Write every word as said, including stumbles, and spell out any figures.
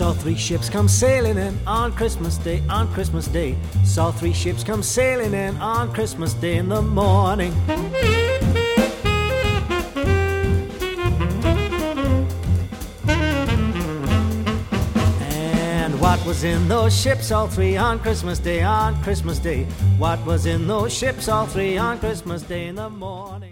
Saw three ships come sailing in on Christmas Day, on Christmas Day. Saw three ships come sailing in on Christmas Day in the morning. And what was in those ships, all three, on Christmas Day, on Christmas Day? What was in those ships, all three, on Christmas Day in the morning?